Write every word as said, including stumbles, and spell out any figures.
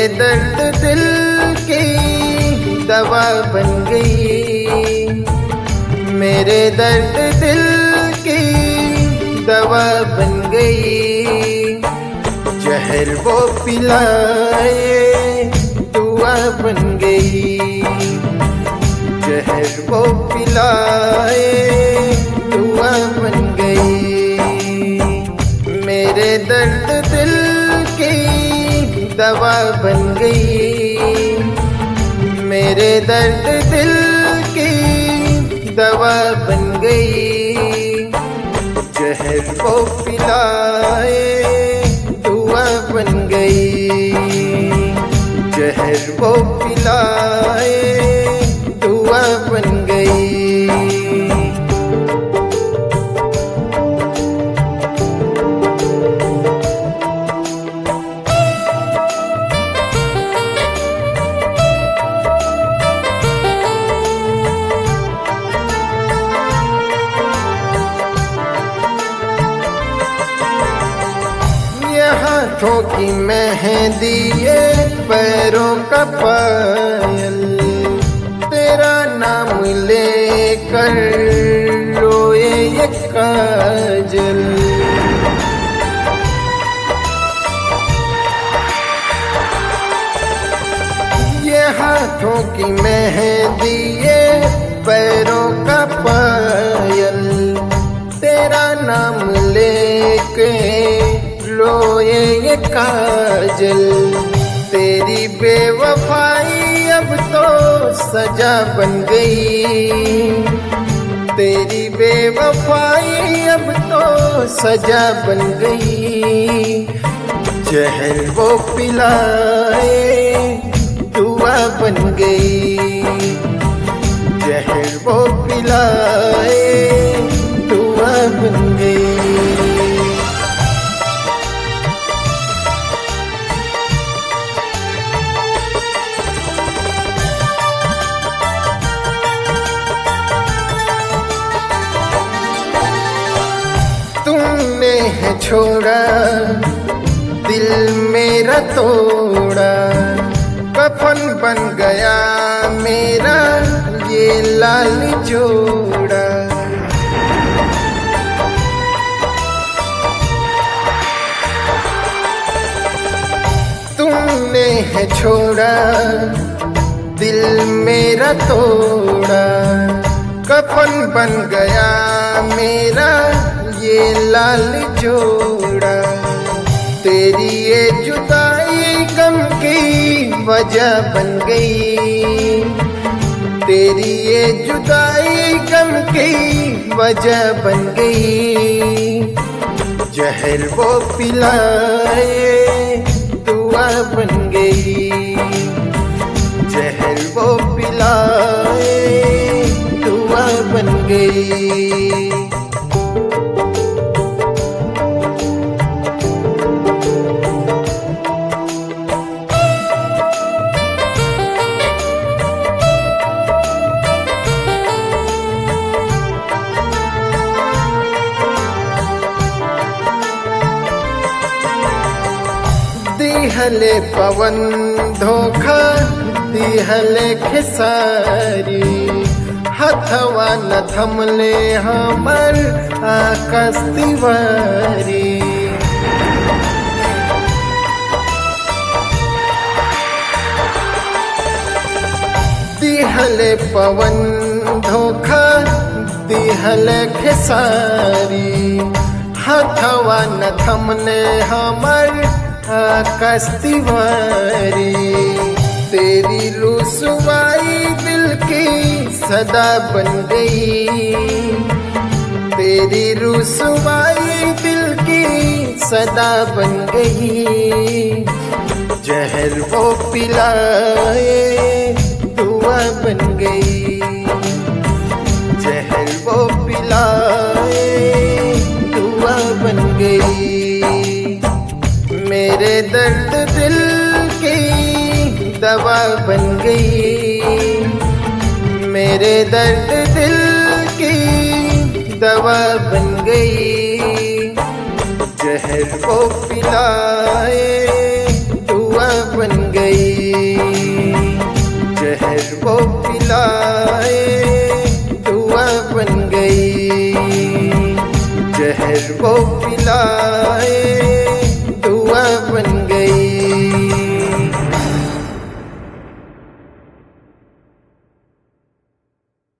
दर्द दिल की दवा बन गई, मेरे दर्द दिल की दवा बन गई। जहर वो पिलाए दुआ बन गई, जहर वो पिलाए दुआ बन गई। मेरे दर्द दिल की दवा बन गई, मेरे दर्द दिल की दवा बन गई। जहर वो पिलाए दुआ बन गई, जहर वो पिलाए दुआ बन गई। हाथों की मेहंदी ये पैरों का पायल, तेरा नाम लेकर रोए ये काजल। ये हाथों की मेहंदी ये पैरों का पायल, तेरा नाम लेके रोए ये काजल। तेरी बेवफाई अब तो सजा बन गई, तेरी बेवफाई अब तो सजा बन गई। जहर वो पिलाए दुआ बन गई, जहर वो पिलाए दुआ बन गई। तुमने है छोड़ा दिल मेरा तोड़ा, कफन बन गया मेरा ये लाल जोड़ा। तुमने है छोड़ा दिल मेरा तोड़ा, कफन बन गया मेरा ये लाल जोड़ा। तेरी ये जुदाई गम की वजह बन गई, तेरी ये जुदाई गम की वजह बन गई। जहर वो पिलाए दुआ बन गई, जहर वो पिलाए दुआ बन गई। दिहले पवन धोखा दिहले खेसारी, हथवा न थमले हमर आकाश तिवारी। दिहले पवन धोखा दिहले खेसारी, हथवा न थमले हमर आकाश तिवारी। तेरी रुसवाई दिल की सदा बन गई, तेरी रुसवाई दिल की सदा बन गई। जहर वो पिलाए दुआ बन गई, जहर वो पिलाए दुआ बन गई। मेरे दर्द दिल की दवा बन गई, मेरे दर्द दिल की दवा बन गई। जहर को पिलाए दुआ बन गई। वो पिला